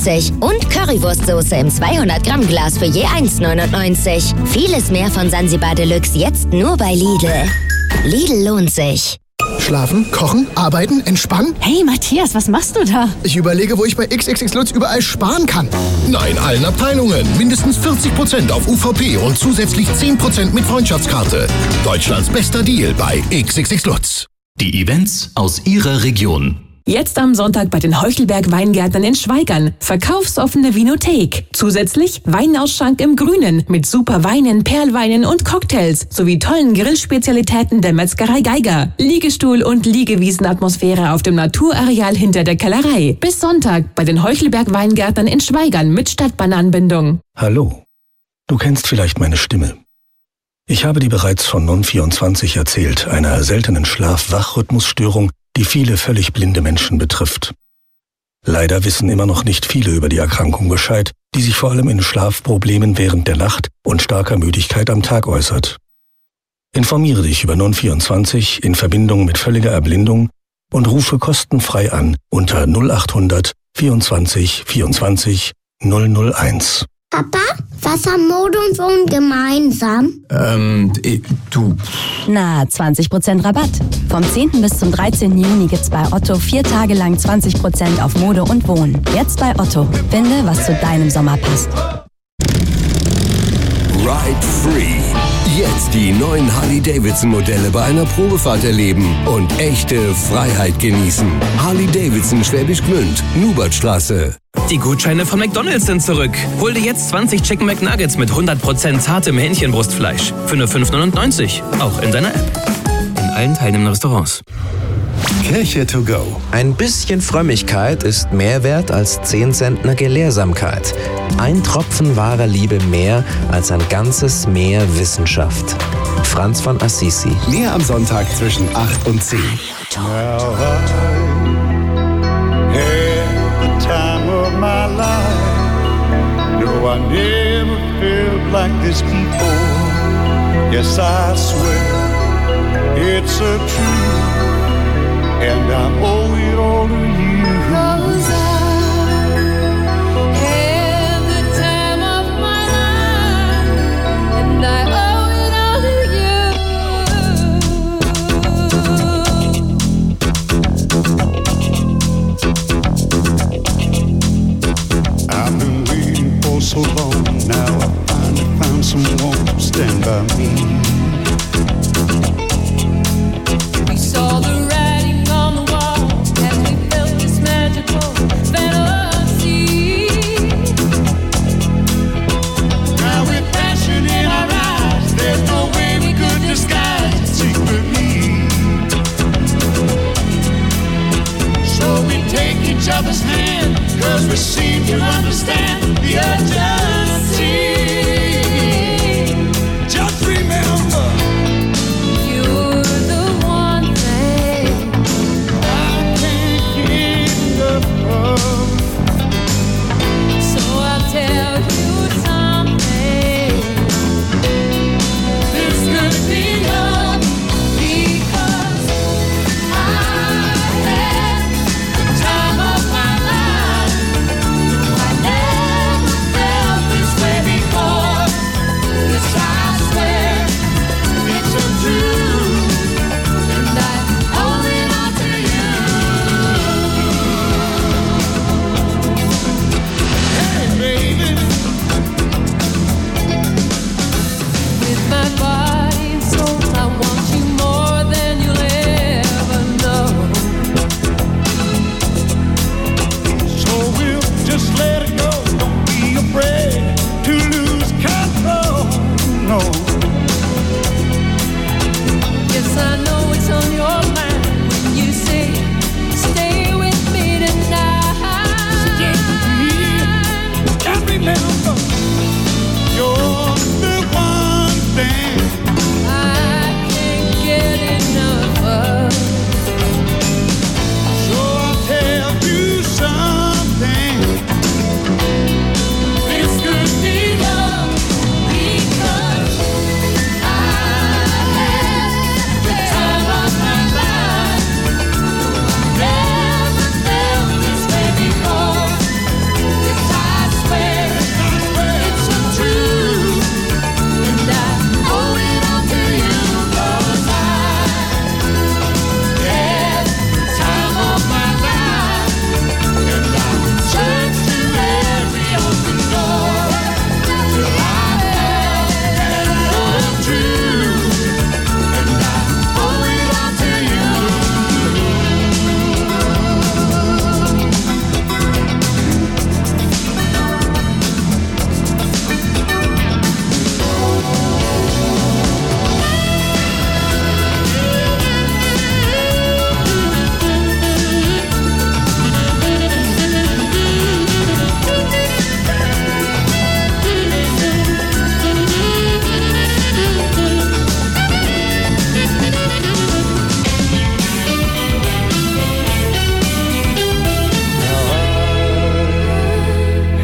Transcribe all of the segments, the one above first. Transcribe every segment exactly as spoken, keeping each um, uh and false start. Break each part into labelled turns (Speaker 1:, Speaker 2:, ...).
Speaker 1: neunundneunzig und Currywurstsoße im zweihundert Gramm Glas für je eins neunundneunzig. Vieles mehr von Sansibar Deluxe jetzt nur bei Lidl. Lidl lohnt sich.
Speaker 2: Schlafen, kochen, arbeiten, entspannen?
Speaker 3: Hey Matthias, was machst du da?
Speaker 2: Ich überlege, wo ich bei X X X Lutz überall sparen kann.
Speaker 4: Nein, allen Abteilungen. Mindestens vierzig Prozent auf U V P und zusätzlich zehn Prozent mit Freundschaftskarte. Deutschlands bester Deal bei X X X Lutz.
Speaker 5: Die Events aus Ihrer Region.
Speaker 3: Jetzt am Sonntag bei den Heuchelberg Weingärtnern in Schwaigern. Verkaufsoffene Vinothek. Zusätzlich Weinausschank im Grünen mit super Weinen, Perlweinen und Cocktails sowie tollen Grillspezialitäten der Metzgerei Geiger. Liegestuhl- und Liegewiesenatmosphäre auf dem Naturareal hinter der Kellerei. Bis Sonntag bei den Heuchelberg Weingärtnern in Schwaigern mit Stadtbahnanbindung.
Speaker 6: Hallo. Du kennst vielleicht meine Stimme. Ich habe dir bereits von Non vierundzwanzig erzählt, einer seltenen Schlaf-Wach-Rhythmusstörung, die viele völlig blinde Menschen betrifft. Leider wissen immer noch nicht viele über die Erkrankung Bescheid, die sich vor allem in Schlafproblemen während der Nacht und starker Müdigkeit am Tag äußert. Informiere dich über Non vierundzwanzig in Verbindung mit völliger Erblindung und rufe kostenfrei an unter null achthundert vierundzwanzig vierundzwanzig null null eins.
Speaker 7: Papa, was haben Mode und Wohnen gemeinsam?
Speaker 8: Ähm, du...
Speaker 9: Na, zwanzig Prozent Rabatt. Vom zehnten bis zum dreizehnten Juni gibt's bei Otto vier Tage lang zwanzig Prozent auf Mode und Wohnen. Jetzt bei Otto. Finde, was zu deinem Sommer passt.
Speaker 10: Ride Free. Jetzt die neuen Harley-Davidson-Modelle bei einer Probefahrt erleben und echte Freiheit genießen. Harley-Davidson Schwäbisch Gmünd, Nubertstraße.
Speaker 11: Die Gutscheine von McDonald's sind zurück. Hol dir jetzt zwanzig Chicken McNuggets mit hundert Prozent zartem Hähnchenbrustfleisch für nur fünf neunundneunzig. Auch in deiner App. In allen teilnehmenden Restaurants.
Speaker 10: Kirche to go.
Speaker 12: Ein bisschen Frömmigkeit ist mehr wert als zehn Zentner Gelehrsamkeit. Ein Tropfen wahrer Liebe mehr als ein ganzes Meer Wissenschaft. Franz von Assisi.
Speaker 10: Mehr am Sonntag zwischen acht und zehn.
Speaker 13: Now I had the time of my life. No, I never felt like this before. Yes, I swear it's a truth. And I owe it all to you. 'Cause I had the time of my life, and I owe it all to you. I've been waiting for so long. Now I finally found someone to stand by me. We saw the each other's hand, 'cause we seem to understand the urgency. Just remember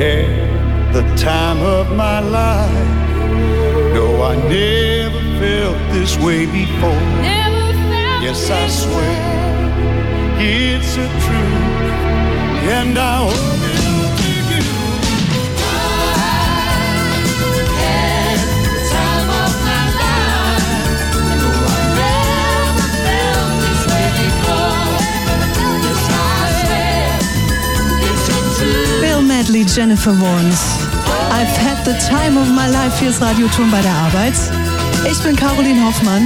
Speaker 13: had the time of my life. No, I never felt this way before. Never felt yes, I swear it's a truth, and I hope it'll take you. I had the time of my life. No, I never felt this way before. Yes, I swear it's a truth.
Speaker 14: Bill Medley, Jennifer Warnes. I've had the time of my life. Hier ist Radioton bei der Arbeit. Ich bin Caroline Hoffmann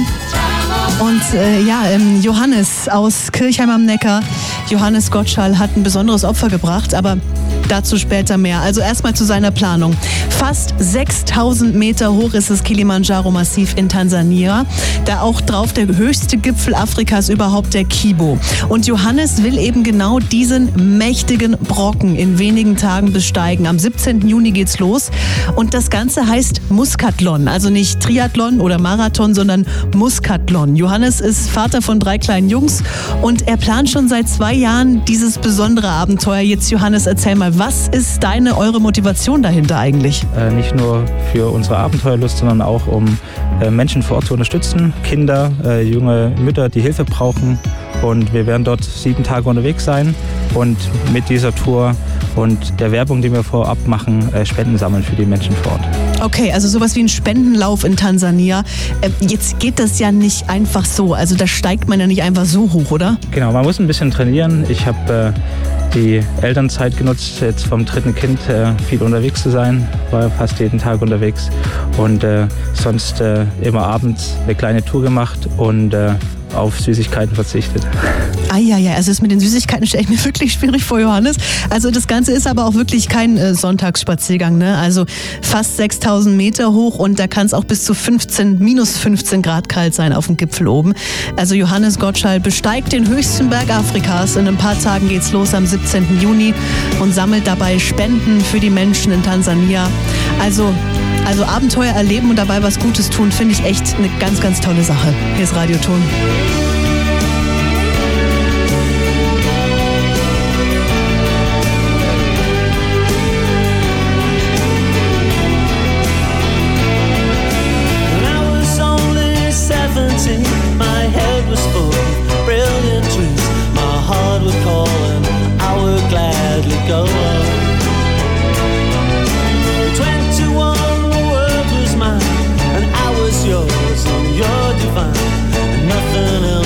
Speaker 14: und äh, ja, ähm, Johannes aus Kirchheim am Neckar, Johannes Gottschall hat ein besonderes Opfer gebracht, aber dazu später mehr. Also erstmal zu seiner Planung. Fast sechstausend Meter hoch ist das Kilimanjaro-Massiv in Tansania. Da auch drauf der höchste Gipfel Afrikas überhaupt, der Kibo. Und Johannes will eben genau diesen mächtigen Brocken in wenigen Tagen besteigen. Am siebzehnten Juni geht's los. Und das Ganze heißt Muskathlon. Also nicht Triathlon oder Marathon, sondern Muskathlon. Johannes ist Vater von drei kleinen Jungs und er plant schon seit zwei Jahren dieses besondere Abenteuer. Jetzt, Johannes, erzähl mal, was ist deine, eure Motivation dahinter eigentlich?
Speaker 15: Äh, nicht nur für unsere Abenteuerlust, sondern auch um äh, Menschen vor Ort zu unterstützen, Kinder, äh, junge Mütter, die Hilfe brauchen. Und wir werden dort sieben Tage unterwegs sein und mit dieser Tour und der Werbung, die wir vorab machen, äh, Spenden sammeln für die Menschen vor Ort.
Speaker 14: Okay, also sowas wie ein Spendenlauf in Tansania. Äh, jetzt geht das ja nicht einfach so. Also da steigt man ja nicht einfach so hoch, oder?
Speaker 15: Genau, man muss ein bisschen trainieren. Ich habe äh, die Elternzeit genutzt, jetzt vom dritten Kind äh, viel unterwegs zu sein. War fast jeden Tag unterwegs und äh, sonst äh, immer abends eine kleine Tour gemacht und äh, auf Süßigkeiten verzichtet.
Speaker 14: Ah ja, ja, also das mit den Süßigkeiten stelle ich mir wirklich schwierig vor, Johannes. Also das Ganze ist aber auch wirklich kein äh, Sonntagsspaziergang, ne? Also fast sechstausend Meter hoch und da kann es auch bis zu fünfzehn, minus fünfzehn Grad kalt sein auf dem Gipfel oben. Also Johannes Gottschall besteigt den höchsten Berg Afrikas. In ein paar Tagen geht's los am siebzehnten Juni und sammelt dabei Spenden für die Menschen in Tansania. Also Also Abenteuer erleben und dabei was Gutes tun, finde ich echt eine ganz, ganz tolle Sache. Hier ist Radioton.
Speaker 16: Yours and you're divine, and nothing else.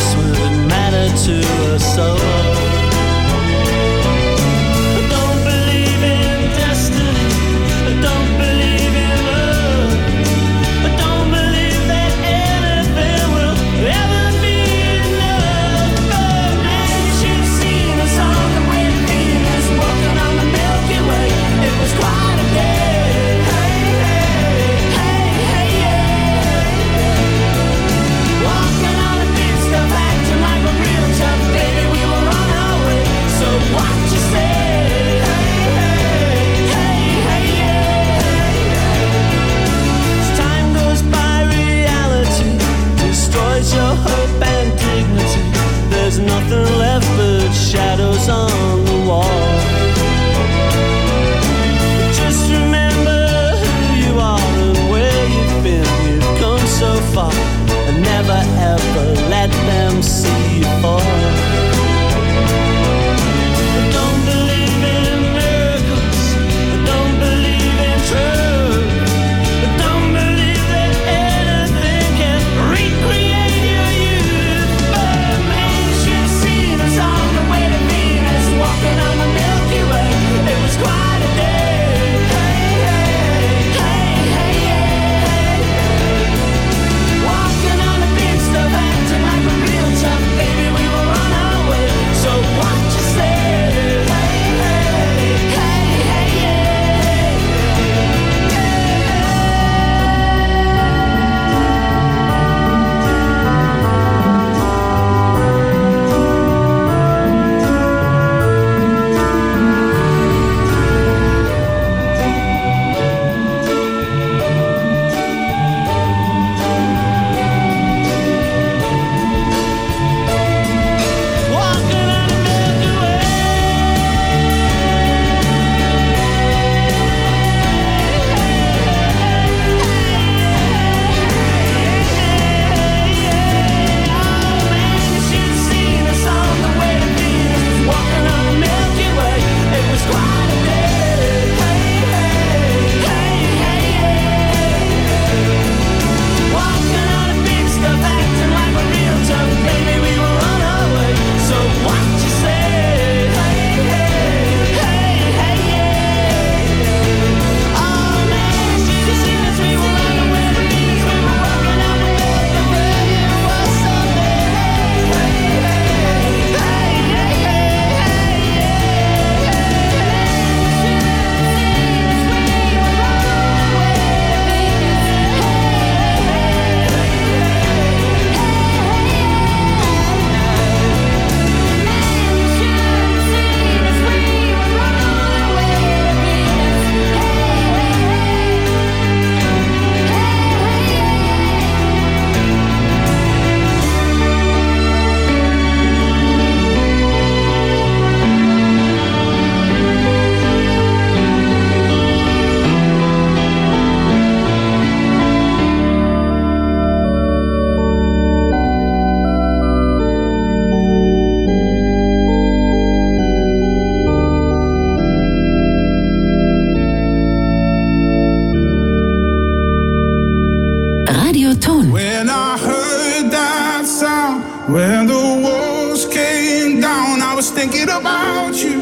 Speaker 3: Region.
Speaker 16: When I heard that sound, when the walls came down, I was thinking about you,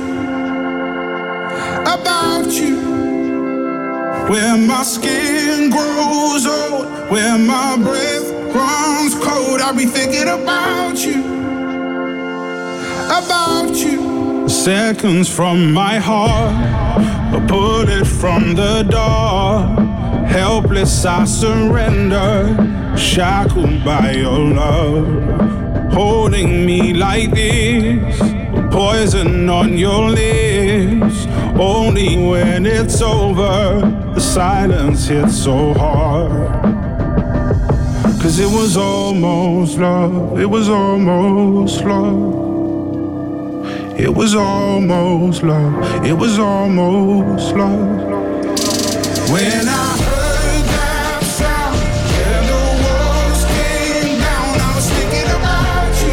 Speaker 16: about you. Where my skin grows old, where my breath runs cold, I'll be thinking about you, about you. Seconds from my heart, a bullet from the dark. Helpless I surrender, shackled by your love. Holding me like this, poison on your lips. Only when it's over, the silence hits so hard. Cause it was almost love, it was almost love. It was almost love, it was almost love. When I heard that sound, when the walls came down, I was thinking about you,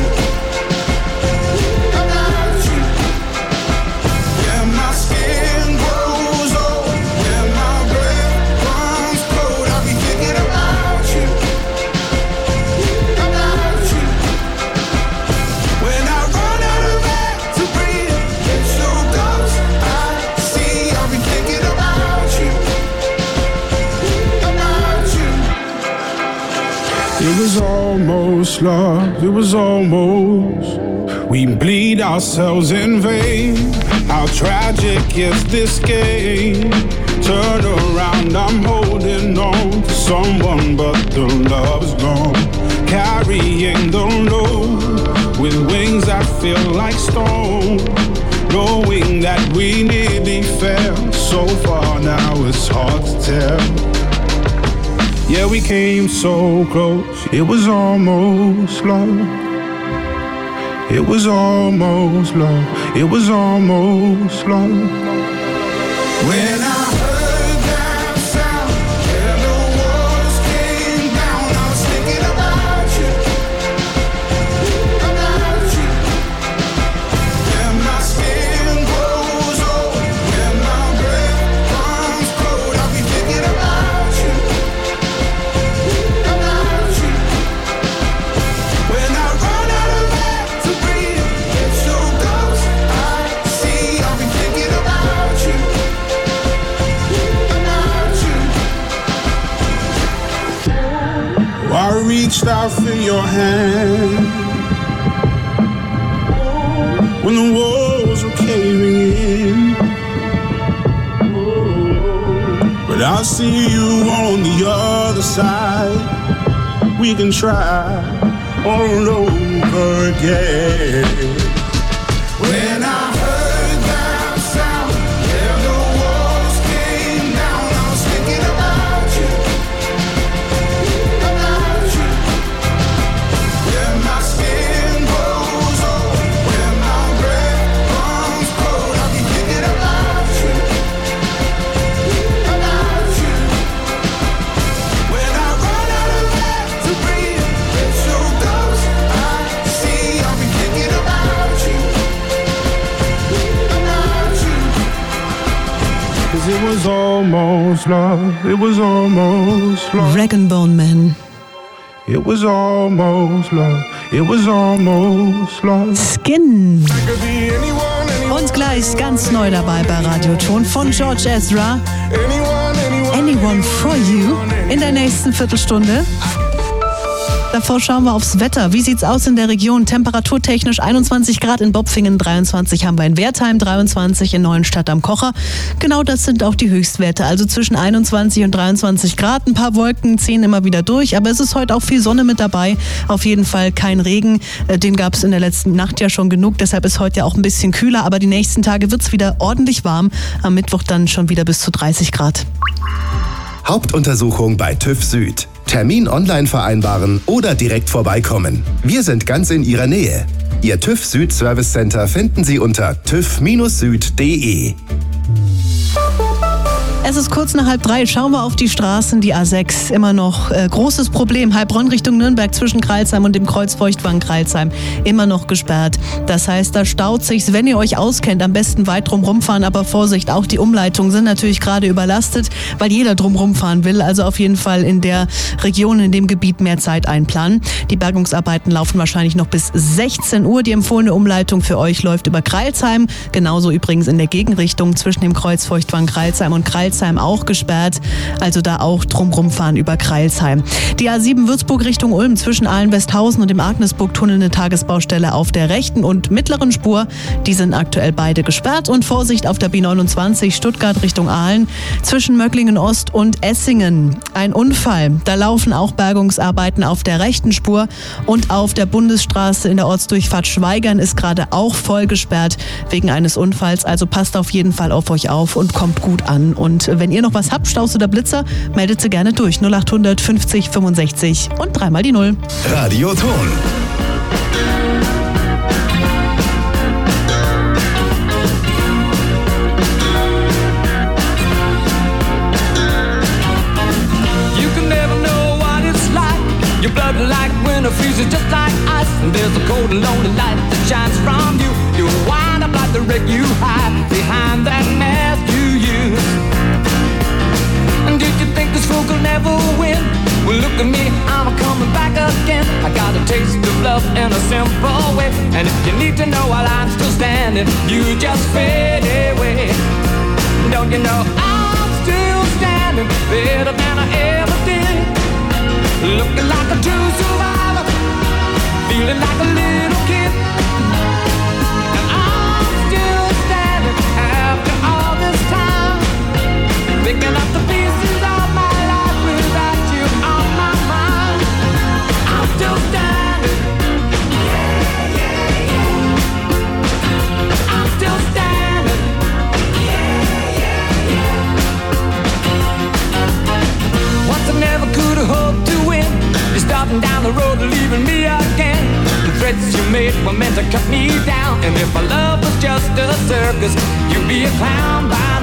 Speaker 16: about you. When my skin grows old, when my breath runs cold, I'll be thinking about you, about you. When I run out of air to breathe, it's your ghost I see, I'll be thinking about you. It was almost love, it was almost. We bleed ourselves in vain. How tragic is this game? Turn around, I'm holding on to someone, but the love's gone. Carrying the load with wings that feel like stone. Knowing that we nearly fell so far, now it's hard to tell. Yeah, we came so close, it was almost love. It was almost love, it was almost love. When I heard that sound, when the walls came down, I was thinking about you, about you. When my skin grows old, when my breath runs cold, I'll be thinking about you. I reached out for your hand when the walls were caving in, but I see you on the other side. We can try all over again. When I heard that sound, when the walls came down, I was thinking about you, about you. When my skin grows old, when my breath runs cold, I'll be thinking about you, about you. When I run out of air to breathe, it's your ghost I see, I'll be thinking about you, about you. Cause it was almost love, it was almost love.
Speaker 14: Rag and Bone Man.
Speaker 16: It was almost love, it was almost love.
Speaker 14: Skin. Und gleich ganz neu dabei bei Radioton von George Ezra. Anyone for You in der nächsten Viertelstunde. Davor schauen wir aufs Wetter. Wie sieht's aus in der Region? Temperaturtechnisch einundzwanzig Grad in Bopfingen, dreiundzwanzig haben wir in Wertheim, dreiundzwanzig in Neuenstadt am Kocher. Genau das sind auch die Höchstwerte, also zwischen einundzwanzig und dreiundzwanzig Grad. Ein paar Wolken ziehen immer wieder durch, aber es ist heute auch viel Sonne mit dabei. Auf jeden Fall kein Regen, den gab es in der letzten Nacht ja schon genug. Deshalb ist heute ja auch ein bisschen kühler, aber die nächsten Tage wird's wieder ordentlich warm. Am Mittwoch dann schon wieder bis zu dreißig Grad.
Speaker 17: Hauptuntersuchung bei TÜV Süd. Termin online vereinbaren oder direkt vorbeikommen. Wir sind ganz in Ihrer Nähe. Ihr TÜV Süd Service Center finden Sie unter tüv Bindestrich süd punkt de.
Speaker 14: Es ist kurz nach halb drei. Schauen wir auf die Straßen. Die A sechs immer noch äh, großes Problem. Heilbronn Richtung Nürnberg zwischen Crailsheim und dem Kreuz Feuchtwangen-Crailsheim immer noch gesperrt. Das heißt, da staut sich's. Wenn ihr euch auskennt, am besten weit drum rumfahren. Aber Vorsicht, auch die Umleitungen sind natürlich gerade überlastet, weil jeder drum rumfahren will. Also auf jeden Fall in der Region, in dem Gebiet mehr Zeit einplanen. Die Bergungsarbeiten laufen wahrscheinlich noch bis sechzehn Uhr. Die empfohlene Umleitung für euch läuft über Crailsheim. Genauso übrigens in der Gegenrichtung zwischen dem Kreuz Feuchtwangen-Crailsheim und Crailsheim auch gesperrt. Also da auch drumrum fahren über Crailsheim. Die A sieben Würzburg Richtung Ulm zwischen Ahlen-Westhausen und dem Agnesburg-Tunnel eine Tagesbaustelle auf der rechten und mittleren Spur. Die sind aktuell beide gesperrt. Und Vorsicht auf der B neunundzwanzig Stuttgart Richtung Aalen zwischen Möcklingen Ost und Essingen. Ein Unfall. Da laufen auch Bergungsarbeiten auf der rechten Spur und auf der Bundesstraße in der Ortsdurchfahrt Schweigern ist gerade auch voll gesperrt wegen eines Unfalls. Also passt auf jeden Fall auf euch auf und kommt gut an. Und wenn ihr noch was habt, Staus oder Blitzer, meldet sie gerne durch. null achthundert fünfzig fünfundsechzig und dreimal die Null.
Speaker 4: Radioton.
Speaker 18: Your blood like winter freezes just like ice. And there's a cold and lonely light that shines from you. You wind up like the wreck you hide behind that mask you use. And did you think this fool could never win? Well, look at me, I'm coming back again. I got a taste of love in a simple way. And if you need to know while I'm still standing, you just fade away. Don't you know I'm still standing better than I ever did? Looking like a true survivor, feeling like a little kid. And I'm still standing after all this time, picking up the pieces of my life without you on my mind. I'm still standing, yeah, yeah, yeah. I'm still standing, yeah, yeah, yeah. Once I never could have hoped to win. You're starting down the road and leaving me again. The threats you made were meant to cut me down. And if my love was just a circus, you'd be a clown by